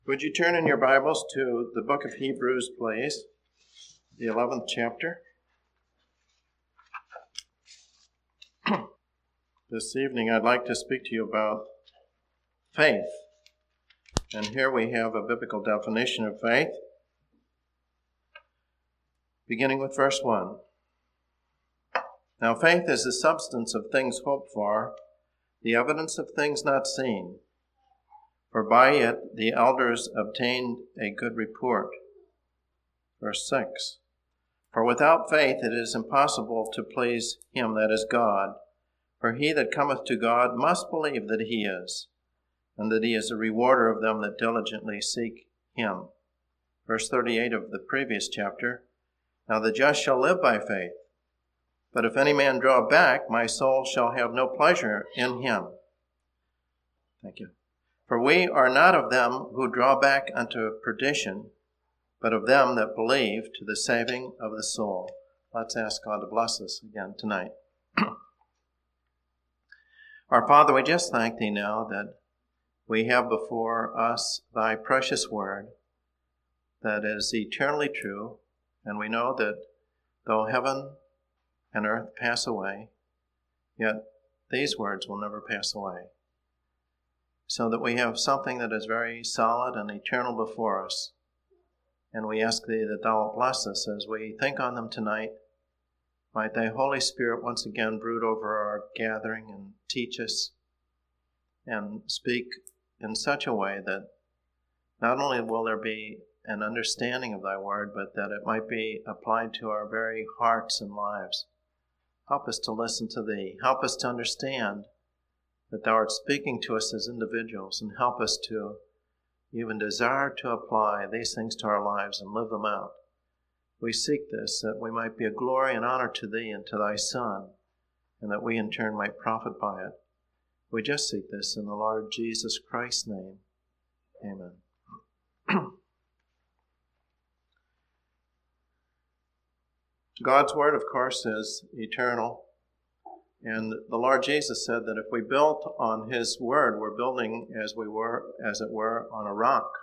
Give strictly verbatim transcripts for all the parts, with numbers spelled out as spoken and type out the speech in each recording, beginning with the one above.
Would you turn in your Bibles to the book of Hebrews, please, the eleventh chapter. This evening I'd like to speak to you about faith. And here we have a biblical definition of faith, beginning with verse one. Now faith is the substance of things hoped for, the evidence of things not seen. For by it the elders obtained a good report. Verse six. For without faith it is impossible to please him that is God. For he that cometh to God must believe that he is, and that he is a rewarder of them that diligently seek him. Verse thirty-eight of the previous chapter. Now the just shall live by faith. But if any man draw back, my soul shall have no pleasure in him. Thank you. For we are not of them who draw back unto perdition, but of them that believe to the saving of the soul. Let's ask God to bless us again tonight. Our Father, we just thank Thee now that we have before us Thy precious word that is eternally true, and we know that though heaven and earth pass away, yet these words will never pass away. So that we have something that is very solid and eternal before us. And we ask Thee that Thou wilt bless us as we think on them tonight. Might Thy Holy Spirit once again brood over our gathering and teach us and speak in such a way that not only will there be an understanding of Thy word, but that it might be applied to our very hearts and lives. Help us to listen to Thee. Help us to understand that Thou art speaking to us as individuals, and help us to even desire to apply these things to our lives and live them out. We seek this, that we might be a glory and honor to Thee and to Thy Son, and that we in turn might profit by it. We just seek this in the Lord Jesus Christ's name. Amen. God's word, of course, is eternal. And the Lord Jesus said that if we built on His word, we're building as we were, as it were, on a rock.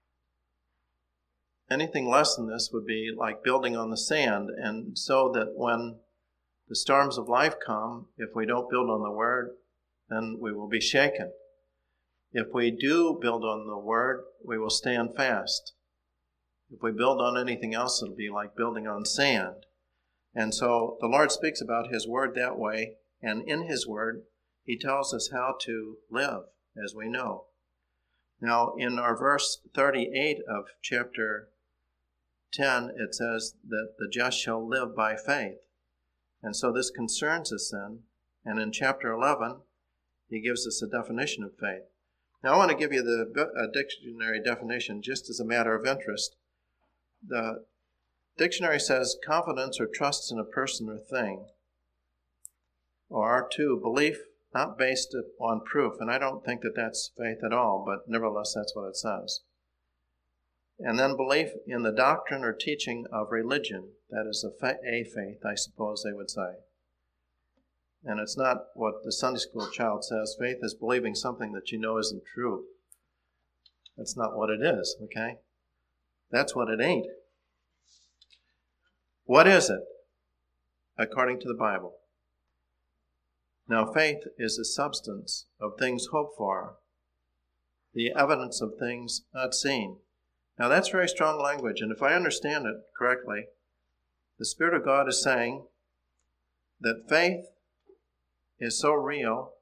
Anything less than this would be like building on the sand, and so that when the storms of life come, if we don't build on the word, then we will be shaken. If we do build on the word, we will stand fast. If we build on anything else, it'll be like building on sand. And so the Lord speaks about His word that way. And in His word, He tells us how to live, as we know. Now, in our verse thirty-eight of chapter ten, it says that the just shall live by faith. And so this concerns us then. And in chapter eleven, He gives us a definition of faith. Now, I want to give you the a dictionary definition just as a matter of interest. The dictionary says confidence or trust in a person or thing. Or two, belief not based on proof. And I don't think that that's faith at all, but nevertheless, that's what it says. And then belief in the doctrine or teaching of religion. That is a, fa- a faith, I suppose they would say. And it's not what the Sunday school child says. Faith is believing something that you know isn't true. That's not what it is, okay? That's what it ain't. What is it, according to the Bible? Now, faith is the substance of things hoped for, the evidence of things not seen. Now, that's very strong language, and if I understand it correctly, the Spirit of God is saying that faith is so real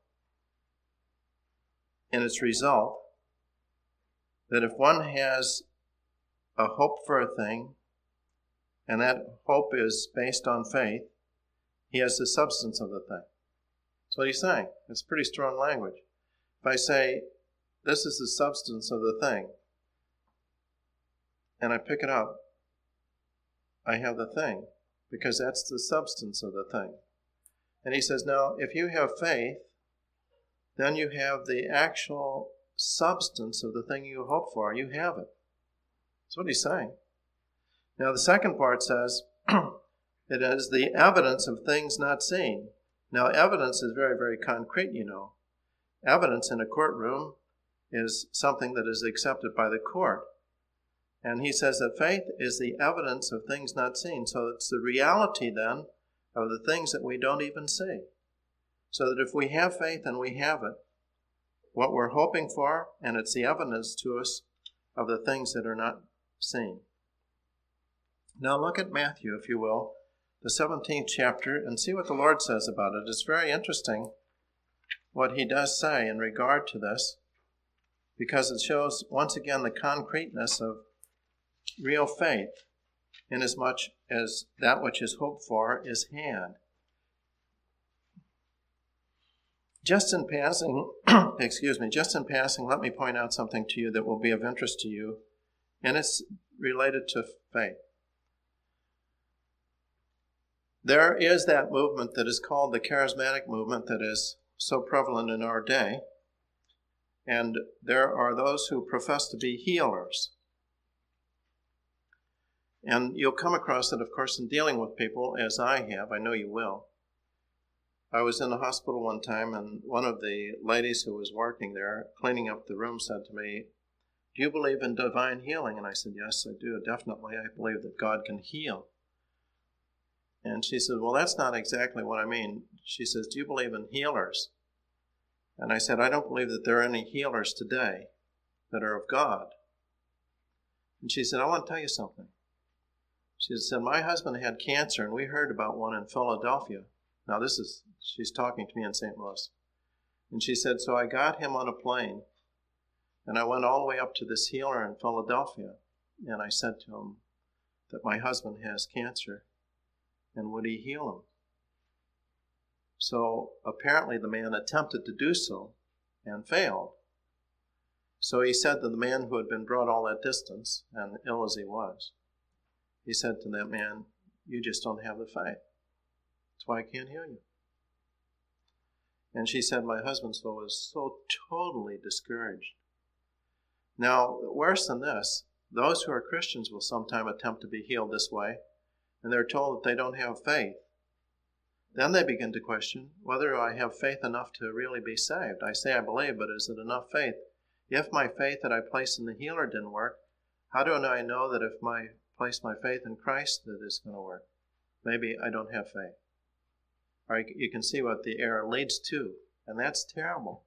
in its result that if one has a hope for a thing, and that hope is based on faith, he has the substance of the thing. That's what he's saying. It's pretty strong language. If I say, this is the substance of the thing, and I pick it up, I have the thing, because that's the substance of the thing. And he says, now, if you have faith, then you have the actual substance of the thing you hope for. You have it. That's what he's saying. Now, the second part says, it is the evidence of things not seen. Now, evidence is very, very concrete, you know. Evidence in a courtroom is something that is accepted by the court. And he says that faith is the evidence of things not seen. So it's the reality then of the things that we don't even see. So that if we have faith and we have it, what we're hoping for, and it's the evidence to us of the things that are not seen. Now look at Matthew, if you will, the seventeenth chapter, and see what the Lord says about it. It's very interesting what he does say in regard to this, because it shows once again the concreteness of real faith, inasmuch as that which is hoped for is had. Just in passing, excuse me, just in passing, let me point out something to you that will be of interest to you, and it's related to faith. There is that movement that is called the charismatic movement that is so prevalent in our day, and there are those who profess to be healers. And you'll come across it, of course, in dealing with people, as I have. I know you will. I was in the hospital one time, and one of the ladies who was working there, cleaning up the room, said to me, "Do you believe in divine healing?" And I said, "Yes, I do, definitely. I believe that God can heal." And she said, "Well, that's not exactly what I mean." She says, "Do you believe in healers?" And I said, "I don't believe that there are any healers today that are of God." And she said, "I want to tell you something." She said, "My husband had cancer, and we heard about one in Philadelphia." Now this is, she's talking to me in Saint Louis. And she said, "So I got him on a plane, and I went all the way up to this healer in Philadelphia, and I said to him that my husband has cancer, and would he heal him?" So apparently the man attempted to do so and failed. So he said to the man who had been brought all that distance, and ill as he was, he said to that man, "You just don't have the faith. That's why I can't heal you." And she said, "My husband so was so totally discouraged." Now, worse than this, those who are Christians will sometime attempt to be healed this way, and they're told that they don't have faith. Then they begin to question, whether I have faith enough to really be saved. I say I believe, but is it enough faith? If my faith that I placed in the healer didn't work, how do I know that if I place my faith in Christ that it's going to work? Maybe I don't have faith. All right, you can see what the error leads to, and that's terrible.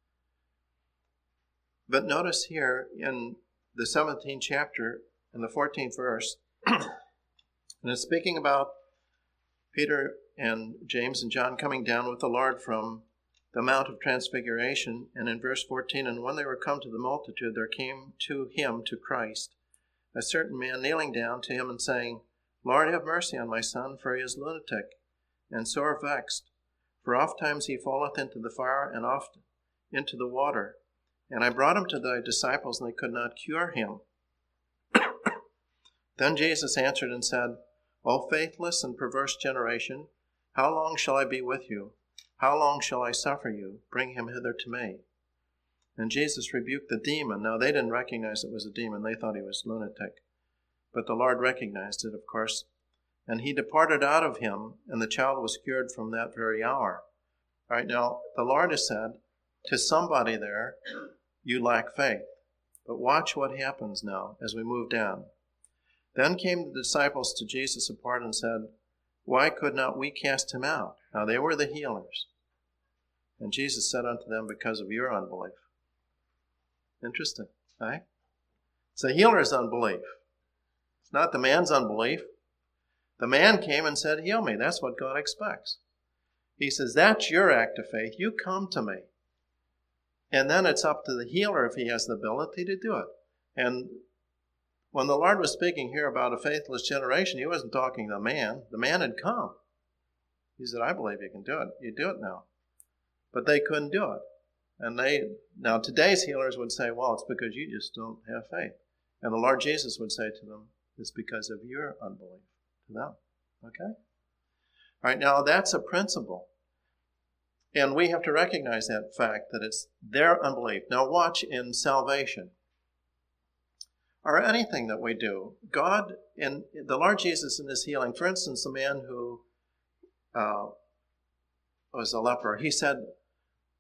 But notice here in the seventeenth chapter, in the fourteenth verse, and it's speaking about Peter and James and John coming down with the Lord from the Mount of Transfiguration. And in verse fourteen, "And when they were come to the multitude, there came to him," to Christ, "a certain man kneeling down to him and saying, Lord, have mercy on my son, for he is lunatic, and sore vexed. For oft times he falleth into the fire, and oft into the water. And I brought him to thy disciples, and they could not cure him. Then Jesus answered and said, O faithless and perverse generation, how long shall I be with you? How long shall I suffer you? Bring him hither to me. And Jesus rebuked the demon. Now, they didn't recognize it was a demon. They thought he was lunatic. But the Lord recognized it, of course. And he departed out of him, and the child was cured from that very hour. All right, now, the Lord has said to somebody there, you lack faith. But watch what happens now as we move down. Then came the disciples to Jesus apart and said, Why could not we cast him out? Now, they were the healers. And Jesus said unto them, Because of your unbelief. Interesting, right? It's the healer's unbelief. It's not the man's unbelief. The man came and said, Heal me. That's what God expects. He says, that's your act of faith. You come to me. And then it's up to the healer if he has the ability to do it. And when the Lord was speaking here about a faithless generation, he wasn't talking to the man. The man had come. He said, I believe you can do it. You do it now. But they couldn't do it. And they, now today's healers would say, well, it's because you just don't have faith. And the Lord Jesus would say to them, it's because of your unbelief to them. Okay? All right, now that's a principle. And we have to recognize that fact that it's their unbelief. Now watch in salvation. Or anything that we do. God, in the Lord Jesus in his healing, for instance, the man who uh, was a leper, he said,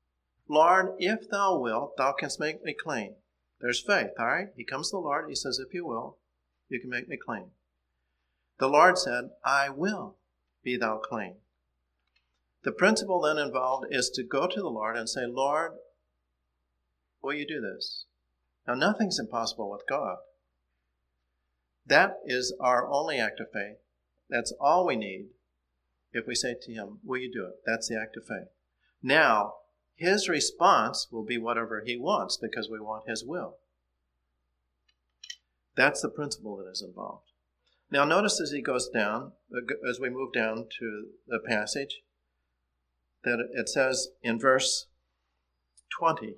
Lord, if thou wilt, thou canst make me clean. There's faith, all right? He comes to the Lord. He says, if you will, you can make me clean. The Lord said, I will be thou clean. The principle then involved is to go to the Lord and say, Lord, will you do this? Now, nothing's impossible with God. That is our only act of faith. That's all we need if we say to him, will you do it? That's the act of faith. Now, his response will be whatever he wants because we want his will. That's the principle that is involved. Now, notice as he goes down, as we move down to the passage, that it says in verse twenty,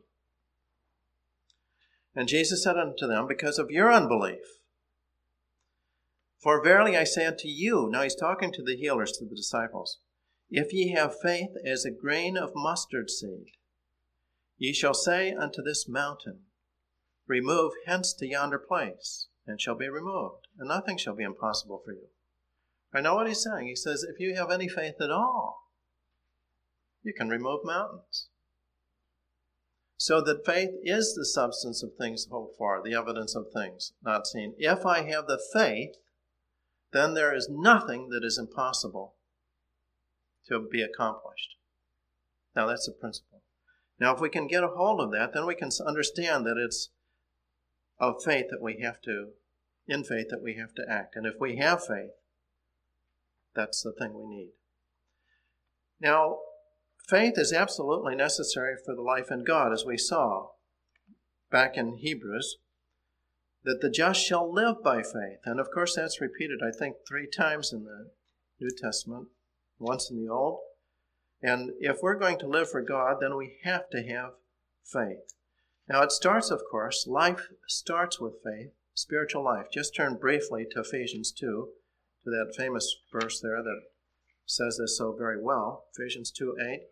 and Jesus said unto them, because of your unbelief. For verily I say unto you, now he's talking to the healers, to the disciples, if ye have faith as a grain of mustard seed, ye shall say unto this mountain, remove hence to yonder place, and shall be removed, and nothing shall be impossible for you. I know what he's saying. He says, if you have any faith at all, you can remove mountains. So that faith is the substance of things hoped for, the evidence of things not seen. If I have the faith, then there is nothing that is impossible to be accomplished. Now that's the principle. Now if we can get a hold of that, then we can understand that it's of faith that we have to, in faith that we have to act. And if we have faith, that's the thing we need. Now, faith is absolutely necessary for the life in God, as we saw back in Hebrews, that the just shall live by faith. And of course that's repeated, I think, three times in the New Testament, once in the Old. And if we're going to live for God, then we have to have faith. Now it starts, of course, life starts with faith, spiritual life. Just turn briefly to Ephesians two, to that famous verse there that says this so very well, Ephesians two eight.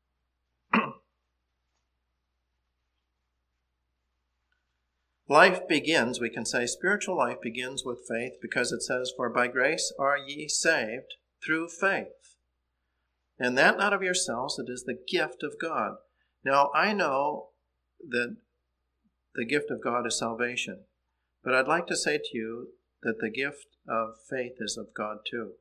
Life begins, we can say, spiritual life begins with faith because it says, for by grace are ye saved through faith. And that not of yourselves, it is the gift of God. Now, I know that the gift of God is salvation, but I'd like to say to you that the gift of faith is of God too.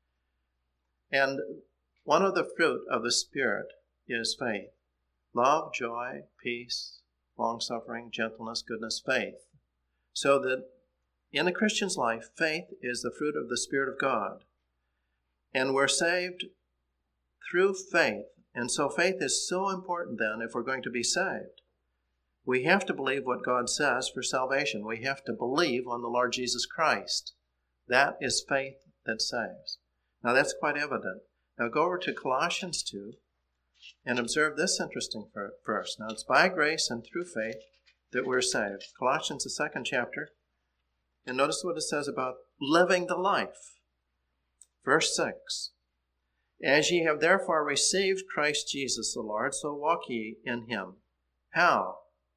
And one of the fruit of the Spirit is faith. Love, joy, peace, long-suffering, gentleness, goodness, faith. So that in a Christian's life, faith is the fruit of the Spirit of God. And we're saved through faith. And so faith is so important then if we're going to be saved. We have to believe what God says for salvation. We have to believe on the Lord Jesus Christ. That is faith that saves. Now that's quite evident. Now go over to Colossians two and observe this interesting verse. Now it's by grace and through faith that we're saved. Colossians, the second chapter. And notice what it says about living the life. Verse six. As ye have therefore received Christ Jesus the Lord, so walk ye in him. How?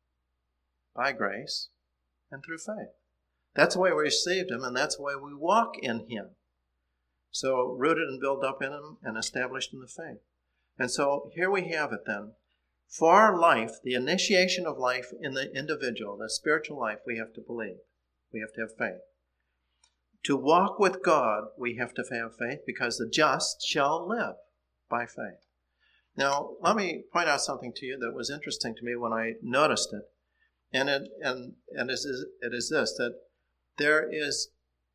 By grace and through faith. That's the way we received him, and that's the way we walk in him. So rooted and built up in him and established in the faith. And so here we have it then. For life, the initiation of life in the individual, the spiritual life, we have to believe. We have to have faith. To walk with God, we have to have faith because the just shall live by faith. Now, let me point out something to you that was interesting to me when I noticed it. And it, and, and it, is, it is this, that there is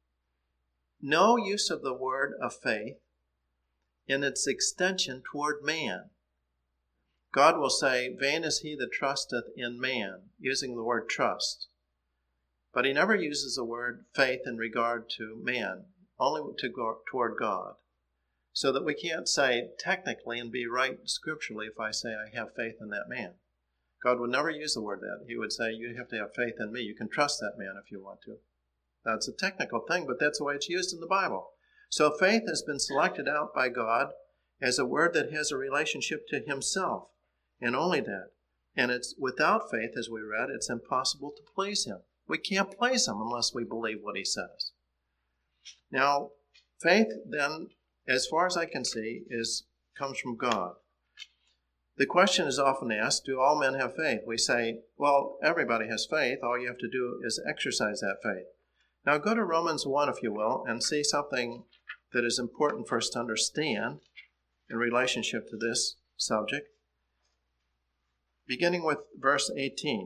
no use of the word of faith in its extension toward man. God will say, vain is he that trusteth in man, using the word trust. But he never uses the word faith in regard to man, only to go toward God. So that we can't say technically and be right scripturally if I say I have faith in that man. God would never use the word that. He would say, you have to have faith in me. You can trust that man if you want to. That's a technical thing, but that's the way it's used in the Bible. So faith has been selected out by God as a word that has a relationship to himself, and only that. And it's without faith, as we read, it's impossible to please him. We can't please him unless we believe what he says. Now, faith then, as far as I can see, is comes from God. The question is often asked, do all men have faith? We say, well, everybody has faith. All you have to do is exercise that faith. Now go to Romans one, if you will, and see something that is important for us to understand in relationship to this subject. Beginning with verse eighteen.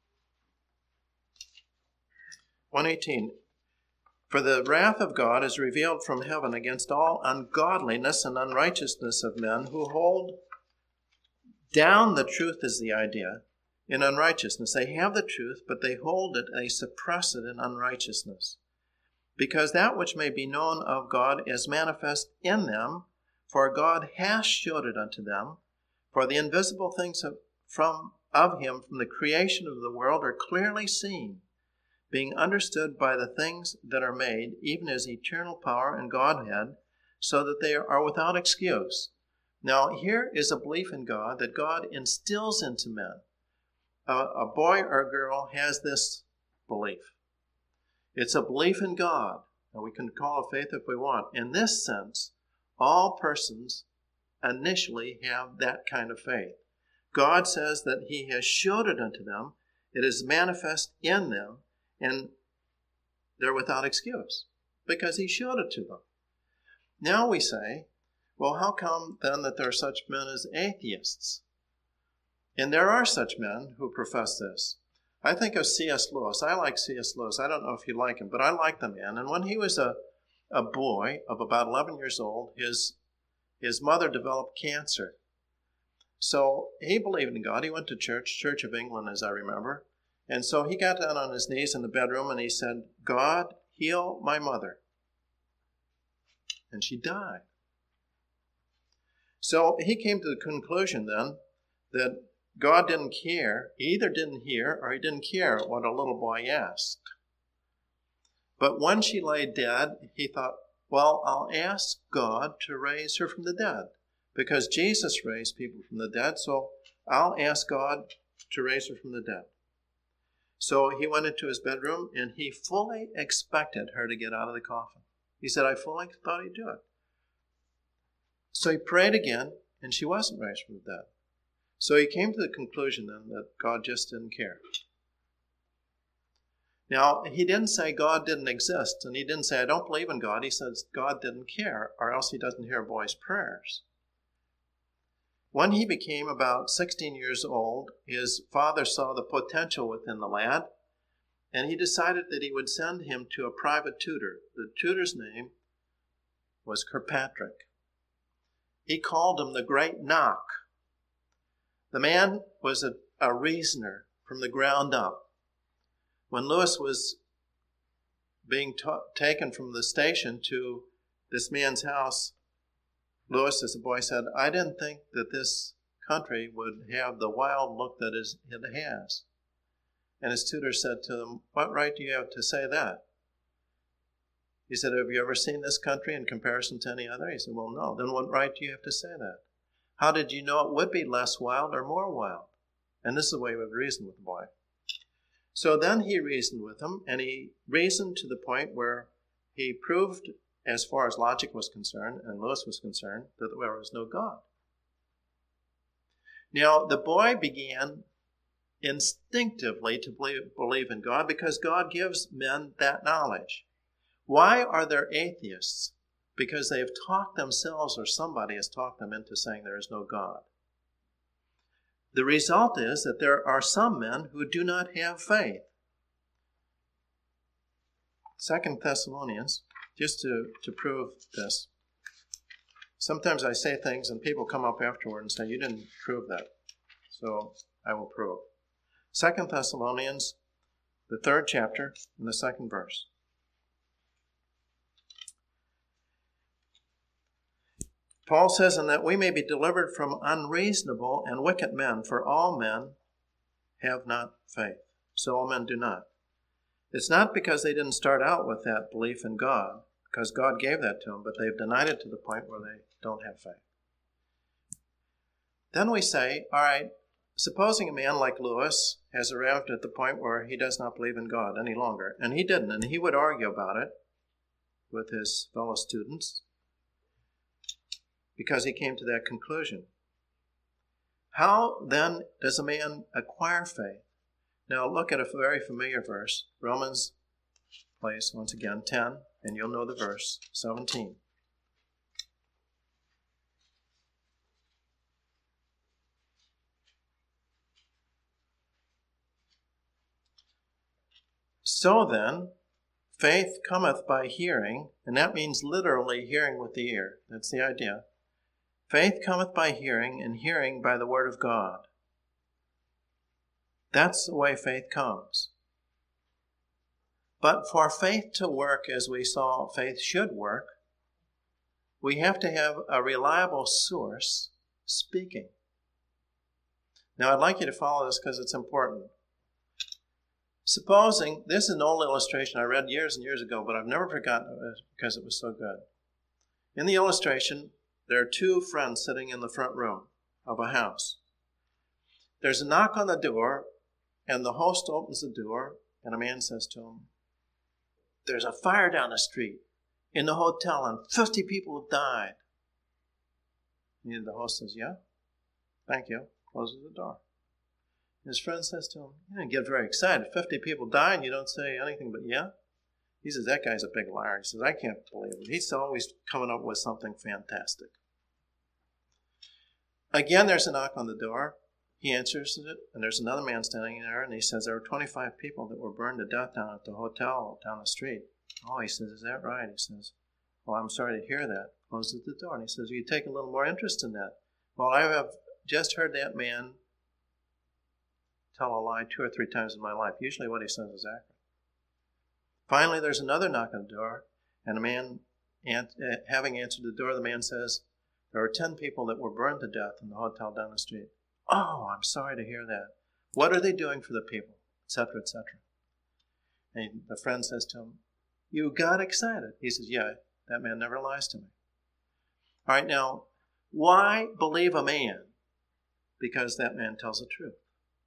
one eighteen. For the wrath of God is revealed from heaven against all ungodliness and unrighteousness of men who hold down the truth is the idea in unrighteousness. They have the truth, but they hold it, they suppress it in unrighteousness. Because that which may be known of God is manifest in them, for God hath showed it unto them. For the invisible things of, from, of him from the creation of the world are clearly seen, being understood by the things that are made, even as eternal power and Godhead, so that they are without excuse. Now, here is a belief in God that God instills into men. A, a boy or a girl has this belief. It's a belief in God, and we can call it faith if we want. In this sense, all persons initially have that kind of faith. God says that he has showed it unto them. It is manifest in them, and they're without excuse because he showed it to them. Now we say, well, how come then that there are such men as atheists? And there are such men who profess this. I think of C S Lewis. I like C S Lewis. I don't know if you like him, but I like the man. And when he was a, a boy of about eleven years old, his, his mother developed cancer. So he believed in God. He went to church, Church of England, as I remember. And so he got down on his knees in the bedroom and he said, God, heal my mother. And she died. So he came to the conclusion then that God didn't care. He either didn't hear or he didn't care what a little boy asked. But when she lay dead, he thought, well, I'll ask God to raise her from the dead because Jesus raised people from the dead, so I'll ask God to raise her from the dead. So he went into his bedroom and he fully expected her to get out of the coffin. He said, I fully thought he'd do it. So he prayed again, and she wasn't raised from the dead. So he came to the conclusion then that God just didn't care. Now, he didn't say God didn't exist, and he didn't say, I don't believe in God. He says God didn't care, or else he doesn't hear a boy's prayers. When he became about sixteen years old, his father saw the potential within the lad, and he decided that he would send him to a private tutor. The tutor's name was Kirkpatrick. He called him the Great Knock. The man was a, a reasoner from the ground up. When Lewis was being ta- taken from the station to this man's house, Lewis, as a boy, said, I didn't think that this country would have the wild look that it has. And his tutor said to him, what right do you have to say that? He said, have you ever seen this country in comparison to any other? He said, well, no. Then what right do you have to say that? How did you know it would be less wild or more wild? And this is the way we would reason with the boy. So then he reasoned with him, and he reasoned to the point where he proved, as far as logic was concerned, and Lewis was concerned, that there was no God. Now, the boy began instinctively to believe, believe in God because God gives men that knowledge. Why are there atheists? Because they have talked themselves or somebody has talked them into saying there is no God. The result is that there are some men who do not have faith. Second Thessalonians, just to, to prove this. Sometimes I say things and people come up afterward and say, you didn't prove that. So I will prove. Second Thessalonians, the third chapter, and the second verse. Paul says, and that we may be delivered from unreasonable and wicked men, for all men have not faith. So all men do not. It's not because they didn't start out with that belief in God, because God gave that to them, but they've denied it to the point where they don't have faith. Then we say, all right, supposing a man like Lewis has arrived at the point where he does not believe in God any longer, and he didn't, and he would argue about it with his fellow students, because he came to that conclusion. How then does a man acquire faith? Now look at a very familiar verse, Romans, place once again, ten, and you'll know the verse, seventeen. So then, faith cometh by hearing, and that means literally hearing with the ear. That's the idea. Faith cometh by hearing, and hearing by the word of God. That's the way faith comes. But for faith to work as we saw faith should work, we have to have a reliable source speaking. Now I'd like you to follow this because it's important. Supposing, this is an old illustration I read years and years ago, but I've never forgotten it because it was so good. In the illustration, there are two friends sitting in the front room of a house. There's a knock on the door, and the host opens the door, and a man says to him, "There's a fire down the street in the hotel, and fifty people have died." And the host says, "Yeah, thank you," closes the door. His friend says to him, "You didn't get very excited. fifty people died, and you don't say anything but yeah?" He says, "That guy's a big liar." He says, "I can't believe it. He's always coming up with something fantastic." Again, there's a knock on the door. He answers it, and there's another man standing there, and he says, "There were twenty-five people that were burned to death down at the hotel down the street." "Oh," he says, "is that right?" He says, "Well, I'm sorry to hear that." Closes the door, and he says, "You take a little more interest in that." "Well, I have just heard that man tell a lie two or three times in my life. Usually what he says is accurate." Finally, there's another knock on the door, and a man, having answered the door, the man says, "There were ten people that were burned to death in the hotel down the street." "Oh, I'm sorry to hear that. What are they doing for the people?" Etc., et cetera. And the friend says to him, "You got excited." He says, "Yeah, that man never lies to me." All right, now, why believe a man? Because that man tells the truth.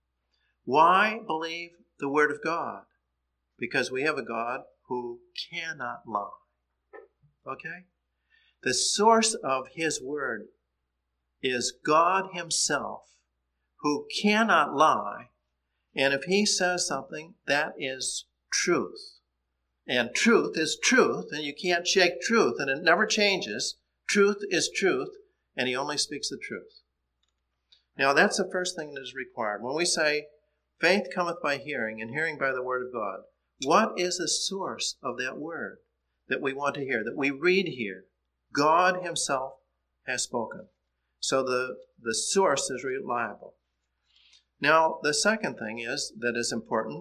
Why believe the word of God? Because we have a God who cannot lie. Okay? The source of his word is God himself, who cannot lie. And if he says something, that is truth. And truth is truth, and you can't shake truth, and it never changes. Truth is truth, and he only speaks the truth. Now, that's the first thing that is required. When we say, faith cometh by hearing, and hearing by the word of God, what is the source of that word that we want to hear, that we read here? God himself has spoken. So the, the source is reliable. Now, the second thing is that is important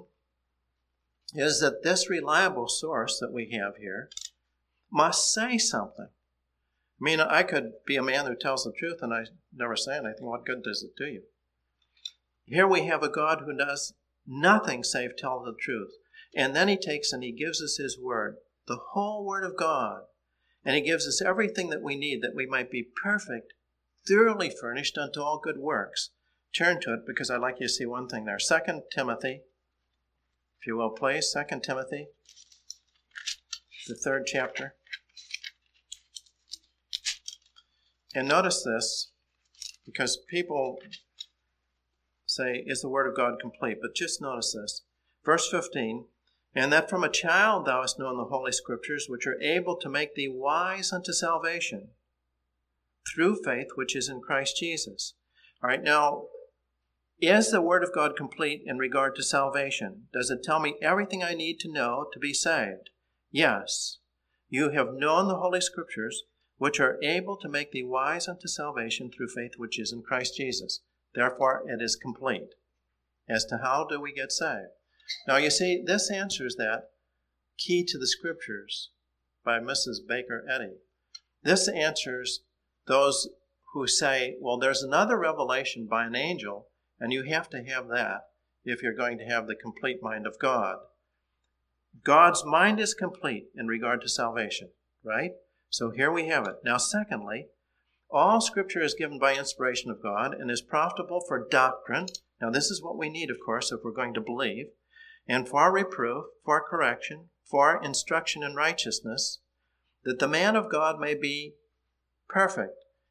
is that this reliable source that we have here must say something. I mean, I could be a man who tells the truth and I never say anything. What good does it do you? Here we have a God who does nothing save tell the truth. And then he takes and he gives us his word, the whole word of God. And he gives us everything that we need that we might be perfect, thoroughly furnished unto all good works. Turn to it because I'd like you to see one thing there. Second Timothy, if you will, please. Second Timothy, the third chapter. And notice this, because people say, is the word of God complete? But just notice this. Verse fifteen, and that from a child thou hast known the Holy Scriptures, which are able to make thee wise unto salvation, through faith which is in Christ Jesus. All right, now, is the word of God complete in regard to salvation? Does it tell me everything I need to know to be saved? Yes. You have known the Holy Scriptures, which are able to make thee wise unto salvation through faith which is in Christ Jesus. Therefore, it is complete. As to how do we get saved? Now, you see, this answers that Key to the Scriptures by Missus Baker Eddy. This answers those who say, well, there's another revelation by an angel, and you have to have that if you're going to have the complete mind of God. God's mind is complete in regard to salvation, right? So here we have it. Now, secondly, all Scripture is given by inspiration of God and is profitable for doctrine. Now, this is what we need, of course, if we're going to believe. And for reproof, for correction, for instruction in righteousness, that the man of God may be perfect,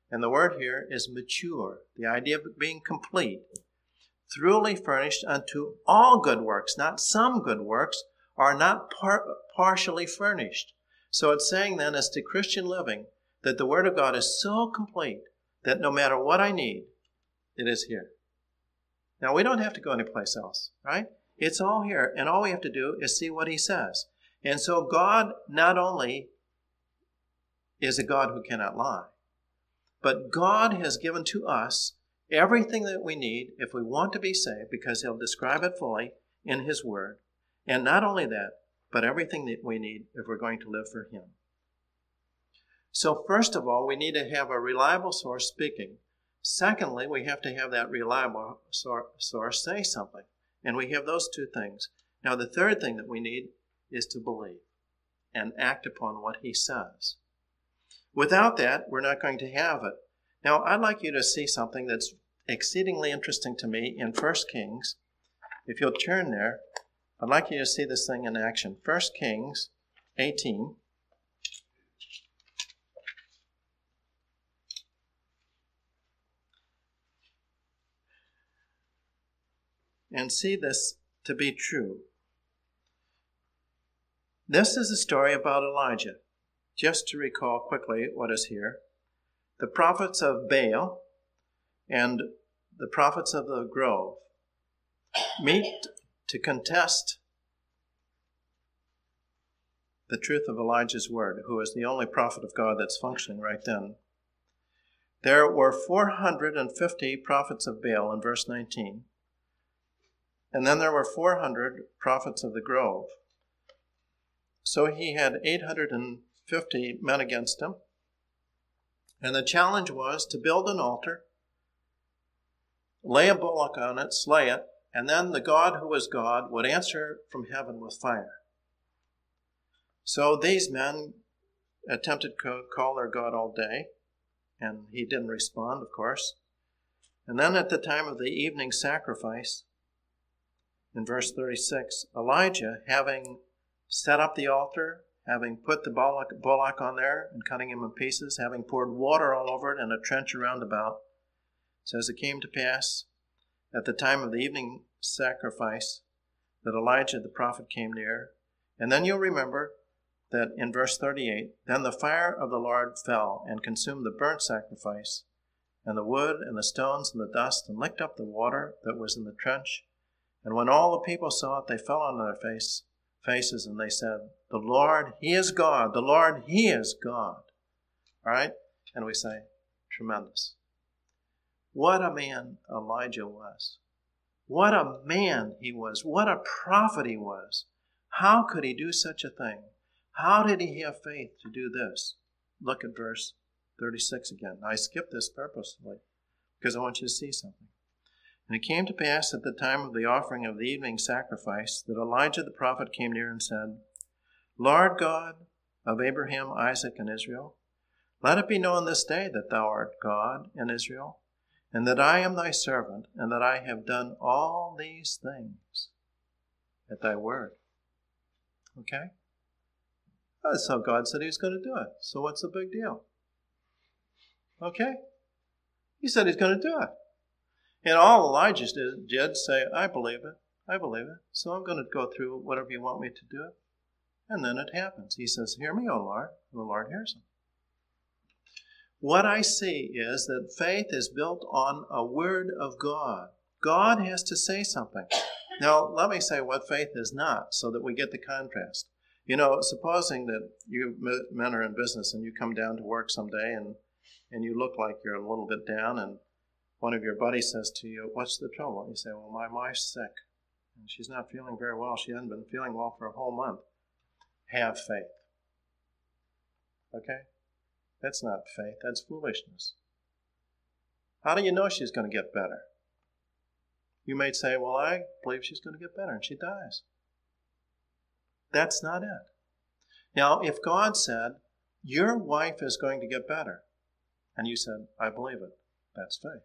And the word here is mature, the idea of being complete, thoroughly furnished unto all good works, not some good works, or not par- partially furnished. So it's saying then, as to Christian living, that the Word of God is so complete that no matter what I need, it is here. Now, we don't have to go anyplace else, right? It's all here, and all we have to do is see what He says. And so God not only is a God who cannot lie, but God has given to us everything that we need if we want to be saved, because He'll describe it fully in His Word. And not only that, but everything that we need if we're going to live for Him. So first of all, we need to have a reliable source speaking. Secondly, we have to have that reliable source say something. And we have those two things. Now, the third thing that we need is to believe and act upon what He says. Without that, we're not going to have it. Now, I'd like you to see something that's exceedingly interesting to me in First Kings. If you'll turn there, I'd like you to see this thing in action. First Kings eighteen. And see this to be true. This is a story about Elijah. Just to recall quickly what is here. The prophets of Baal and the prophets of the grove meet to contest the truth of Elijah's word, who is the only prophet of God that's functioning right then. There were four hundred fifty prophets of Baal in verse nineteen. And then there were four hundred prophets of the grove. So he had eight hundred fifty men against him. And the challenge was to build an altar, lay a bullock on it, slay it, and then the God who was God would answer from heaven with fire. So these men attempted to call their God all day, and he didn't respond, of course. And then at the time of the evening sacrifice, in verse thirty-six, Elijah, having set up the altar, having put the bullock, bullock on there and cutting him in pieces, having poured water all over it and a trench around about, says it came to pass at the time of the evening sacrifice that Elijah the prophet came near. And then you'll remember that in verse thirty-eight, then the fire of the Lord fell and consumed the burnt sacrifice and the wood and the stones and the dust and licked up the water that was in the trench. And when all the people saw it, they fell on their face, faces and they said, the Lord, He is God. The Lord, He is God. All right? And we say, tremendous. What a man Elijah was. What a man he was. What a prophet he was. How could he do such a thing? How did he have faith to do this? Look at verse thirty-six again. I skipped this purposely because I want you to see something. And it came to pass at the time of the offering of the evening sacrifice that Elijah the prophet came near and said, Lord God of Abraham, Isaac, and Israel, let it be known this day that thou art God in Israel, and that I am thy servant, and that I have done all these things at thy word. Okay? That's how God said He was going to do it. So what's the big deal? Okay? He said He's going to do it. And all Elijah did, did say, I believe it. I believe it. So I'm going to go through whatever you want me to do. And then it happens. He says, hear me, O Lord. And the Lord hears him. What I see is that faith is built on a word of God. God has to say something. Now, let me say what faith is not so that we get the contrast. You know, supposing that you men are in business and you come down to work someday and, and you look like you're a little bit down and one of your buddies says to you, what's the trouble? And you say, well, my wife's sick. And she's not feeling very well. She hasn't been feeling well for a whole month. Have faith. Okay? That's not faith. That's foolishness. How do you know she's going to get better? You may say, well, I believe she's going to get better, and she dies. That's not it. Now, if God said, your wife is going to get better, and you said, I believe it, that's faith.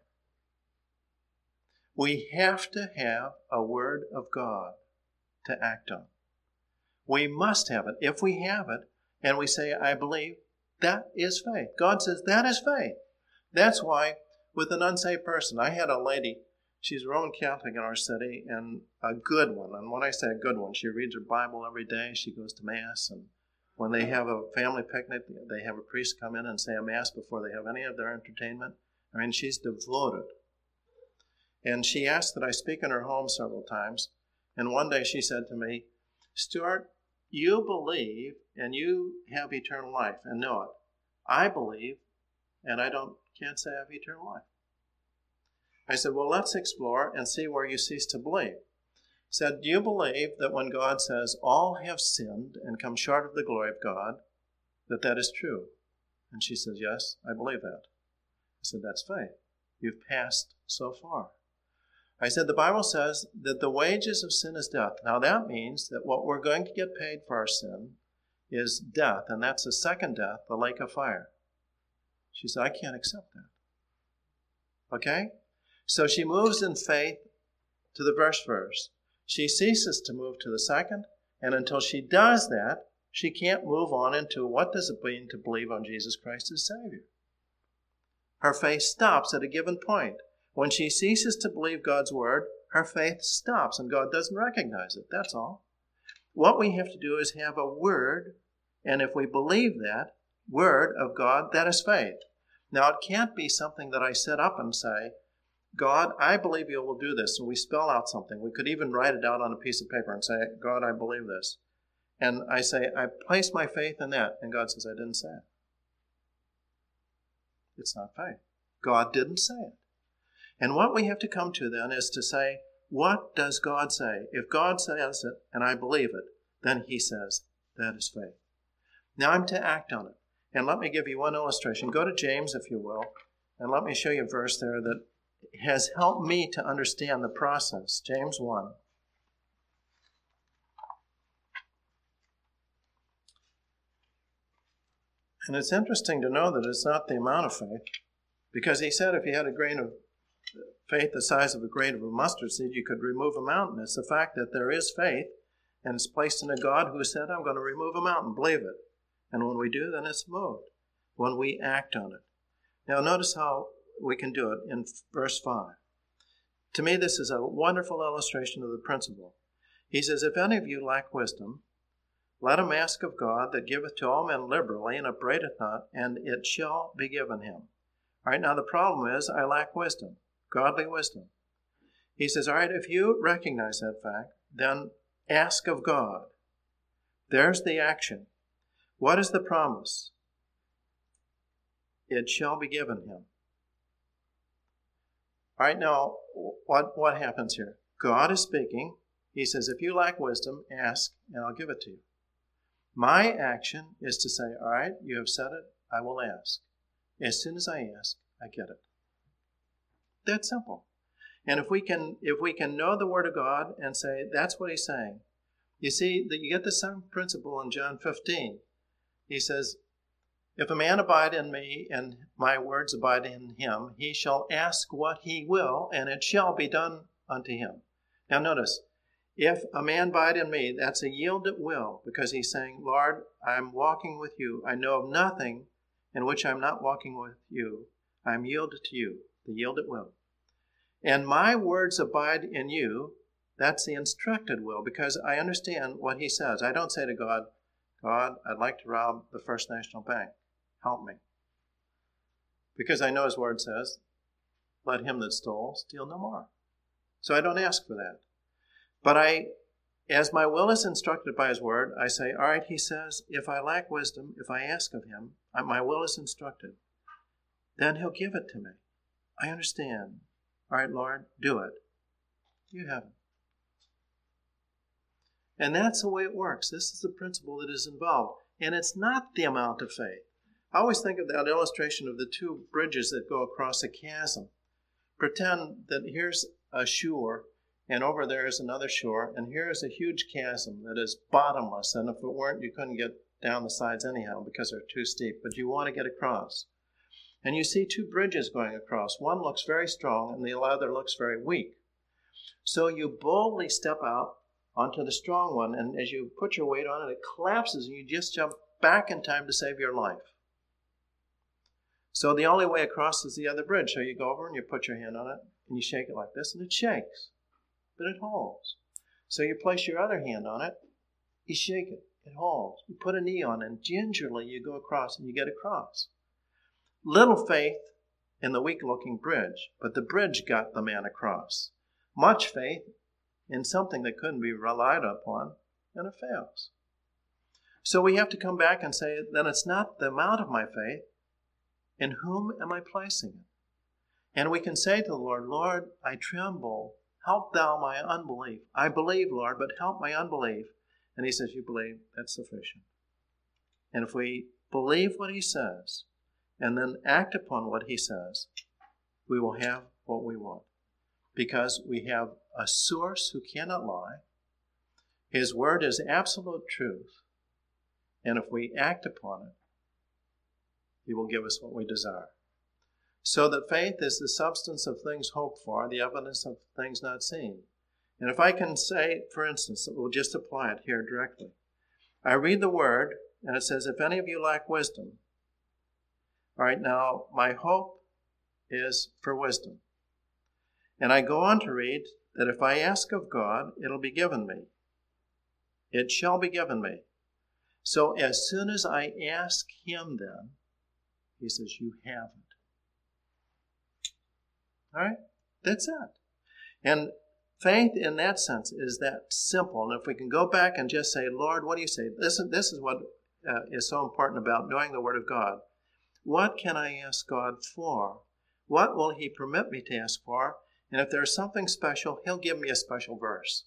We have to have a word of God to act on. We must have it. If we have it, and we say, I believe, that is faith. God says, that is faith. That's why with an unsaved person, I had a lady, she's Roman Catholic in our city, and a good one. And when I say a good one, she reads her Bible every day. She goes to Mass. And when they have a family picnic, they have a priest come in and say a Mass before they have any of their entertainment. I mean, she's devoted. And she asked that I speak in her home several times. And one day she said to me, Stuart, you believe and you have eternal life and know it. I believe and I don't can't say I have eternal life. I said, well, let's explore and see where you cease to believe. I said, do you believe that when God says all have sinned and come short of the glory of God, that that is true? And she says, yes, I believe that. I said, that's faith. You've passed so far. I said, the Bible says that the wages of sin is death. Now that means that what we're going to get paid for our sin is death, and that's the second death, the lake of fire. She said, I can't accept that. Okay? So she moves in faith to the first verse. She ceases to move to the second, and until she does that, she can't move on into what does it mean to believe on Jesus Christ as Savior. Her faith stops at a given point. When she ceases to believe God's word, her faith stops, and God doesn't recognize it. That's all. What we have to do is have a word, and if we believe that word of God, that is faith. Now, it can't be something that I set up and say, God, I believe you will do this. And we spell out something. We could even write it out on a piece of paper and say, God, I believe this. And I say, I place my faith in that. And God says, I didn't say it. It's not faith. God didn't say it. And what we have to come to then is to say, what does God say? If God says it and I believe it, then he says, that is faith. Now I'm to act on it. And let me give you one illustration. Go to James, if you will, and let me show you a verse there that has helped me to understand the process. James one. And it's interesting to know that it's not the amount of faith, because he said if you had a grain of faith the size of a grain of a mustard seed, you could remove a mountain. It's the fact that there is faith, and it's placed in a God who said, I'm going to remove a mountain. Believe it. And when we do, then it's moved, when we act on it. Now notice how we can do it in verse five. To me, this is a wonderful illustration of the principle. He says, if any of you lack wisdom, let him ask of God that giveth to all men liberally and upbraideth not, and it shall be given him. All right, now the problem is I lack wisdom, godly wisdom. He says, all right, if you recognize that fact, then ask of God. There's the action. What is the promise? It shall be given him. All right, now, what, what happens here? God is speaking. He says, if you lack wisdom, ask, and I'll give it to you. My action is to say, all right, you have said it, I will ask. As soon as I ask, I get it. That's simple. And if we can if we can know the Word of God and say, that's what he's saying. You see, that you get the same principle in John fifteen. He says, if a man abide in me and my words abide in him, he shall ask what he will, and it shall be done unto him. Now notice, if a man abide in me, that's a yielded will, because he's saying, Lord, I'm walking with you. I know of nothing in which I'm not walking with you. I'm yielded to you, the yielded will. And my words abide in you, that's the instructed will, because I understand what he says. I don't say to God, God, I'd like to rob the First National Bank. Help me. Because I know his word says, let him that stole steal no more. So I don't ask for that. But I, as my will is instructed by his word, I say, all right, he says, if I lack wisdom, if I ask of him, my will is instructed, then he'll give it to me. I understand. All right, Lord, do it. You haven't. And that's the way it works. This is the principle that is involved. And it's not the amount of faith. I always think of that illustration of the two bridges that go across a chasm. Pretend that here's a shore, and over there is another shore, and here is a huge chasm that is bottomless. And if it weren't, you couldn't get down the sides anyhow because they're too steep. But you want to get across. And you see two bridges going across. One looks very strong, and the other looks very weak. So you boldly step out onto the strong one, and as you put your weight on it, it collapses, and you just jump back in time to save your life. So the only way across is the other bridge. So you go over and you put your hand on it and you shake it like this and it shakes, but it holds. So you place your other hand on it, you shake it, it holds. You put a knee on it and gingerly you go across and you get across. Little faith in the weak-looking bridge, but the bridge got the man across. Much faith in something that couldn't be relied upon, and it fails. So we have to come back and say, then it's not the amount of my faith. In whom am I placing it? And we can say to the Lord, Lord, I tremble. Help thou my unbelief. I believe, Lord, but help my unbelief. And he says, you believe, that's sufficient. And if we believe what he says, and then act upon what he says, we will have what we want. Because we have a source who cannot lie. His word is absolute truth. And if we act upon it, he will give us what we desire. So that faith is the substance of things hoped for, the evidence of things not seen. And if I can say, for instance, we'll just apply it here directly. I read the word, and it says, if any of you lack wisdom. All right, now, my hope is for wisdom. And I go on to read that if I ask of God, it'll be given me. It shall be given me. So as soon as I ask him then, he says, you have it. All right? That's it. And faith in that sense is that simple. And if we can go back and just say, Lord, what do you say? This is, this is what uh, is so important about knowing the Word of God. What can I ask God for? What will he permit me to ask for? And if there's something special, he'll give me a special verse.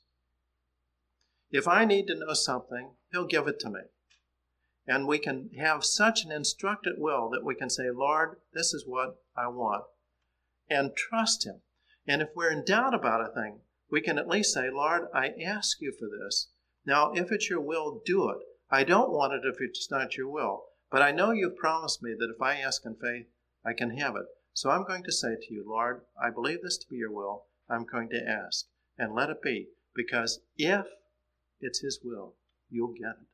If I need to know something, he'll give it to me. And we can have such an instructed will that we can say, Lord, this is what I want. And trust him. And if we're in doubt about a thing, we can at least say, Lord, I ask you for this. Now, if it's your will, do it. I don't want it if it's not your will. But I know you've promised me that if I ask in faith, I can have it. So I'm going to say to you, Lord, I believe this to be your will. I'm going to ask. And let it be. Because if it's his will, you'll get it.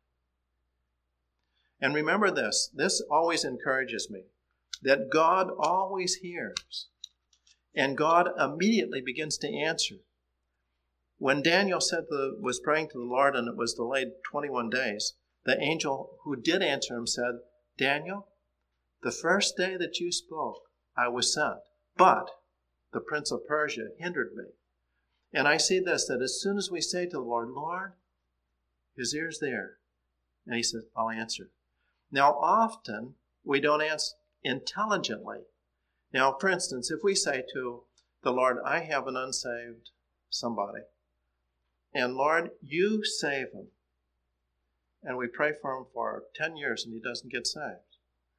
And remember this, this always encourages me, that God always hears, and God immediately begins to answer. When Daniel said the, was praying to the Lord and it was delayed twenty-one days, the angel who did answer him said, Daniel, the first day that you spoke, I was sent, but the prince of Persia hindered me. And I see this, that as soon as we say to the Lord, Lord, his ear's there, and he says, I'll answer. Now, often, we don't answer intelligently. Now, for instance, if we say to the Lord, I have an unsaved somebody, and Lord, you save him, and we pray for him for ten years and he doesn't get saved.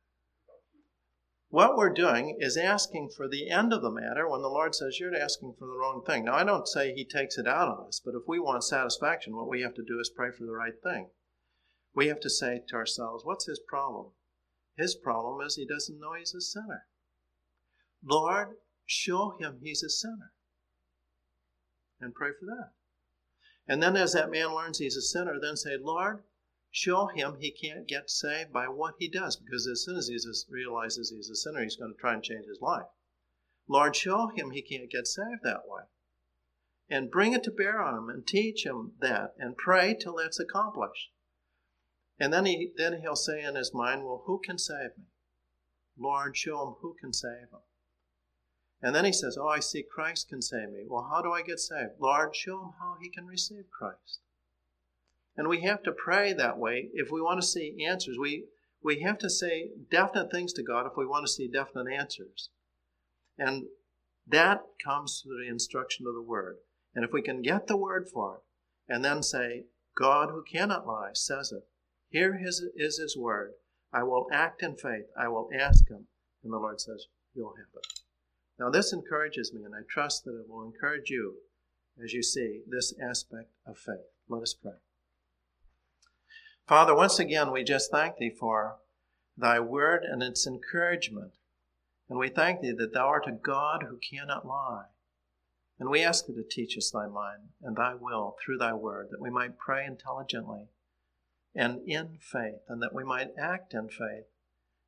What we're doing is asking for the end of the matter when the Lord says you're asking for the wrong thing. Now, I don't say he takes it out on us, but if we want satisfaction, what we have to do is pray for the right thing. We have to say to ourselves, what's his problem? His problem is he doesn't know he's a sinner. Lord, show him he's a sinner. And pray for that. And then as that man learns he's a sinner, then say, Lord, show him he can't get saved by what he does. Because as soon as he realizes he's a sinner, he's going to try and change his life. Lord, show him he can't get saved that way. And bring it to bear on him and teach him that and pray till it's accomplished. And then, he, then he'll say in his mind, well, who can save me? Lord, show him who can save him. And then he says, oh, I see Christ can save me. Well, how do I get saved? Lord, show him how he can receive Christ. And we have to pray that way if we want to see answers. We, we have to say definite things to God if we want to see definite answers. And that comes through the instruction of the Word. And if we can get the Word for it, and then say, God who cannot lie says it. Here is his word. I will act in faith. I will ask him. And the Lord says, you'll have it. Now this encourages me, and I trust that it will encourage you as you see this aspect of faith. Let us pray. Father, once again, we just thank thee for thy word and its encouragement. And we thank thee that thou art a God who cannot lie. And we ask thee to teach us thy mind and thy will through thy word, that we might pray intelligently and in faith, and that we might act in faith,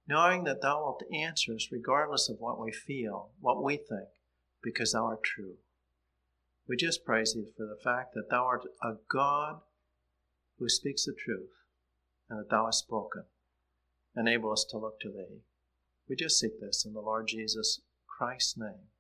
knowing that thou wilt answer us regardless of what we feel, what we think, because thou art true. We just praise thee for the fact that thou art a God who speaks the truth, and that thou hast spoken. Enable us to look to thee. We just seek this in the Lord Jesus Christ's name.